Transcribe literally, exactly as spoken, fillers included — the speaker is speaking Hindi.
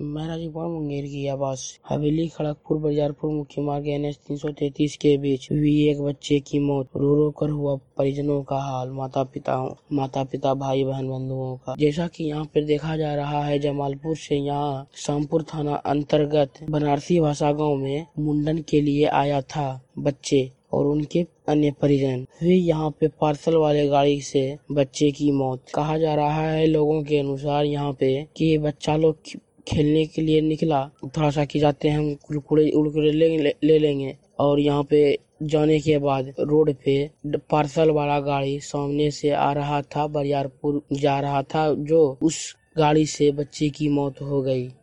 महराजगंज मुंगेर की आवास हवेली खड़गपुर बरियारपुर मुख्य मार्ग एन एच तीन सौ तैंतीस के बीच हुई एक बच्चे की मौत। रो रो कर हुआ परिजनों का हाल, माता पिता माता पिता भाई बहन बंधुओं का। जैसा कि यहाँ पर देखा जा रहा है, जमालपुर से यहाँ शामपुर थाना अंतर्गत बनारसी भाषा गाँव में मुंडन के लिए आया था बच्चे और उनके अन्य परिजन। हुई यहाँ पे पार्सल वाले गाड़ी से बच्चे की मौत। कहा जा रहा है लोगों के अनुसार यहाँ पे कि बच्चा लोग खेलने के लिए निकला, थोड़ा सा कि जाते हैं हम कुरकुरे उड़कुरे ले, ले, ले लेंगे और यहाँ पे जाने के बाद रोड पे पार्सल वाला गाड़ी सामने से आ रहा था, बरियारपुर जा रहा था, जो उस गाड़ी से बच्चे की मौत हो गई।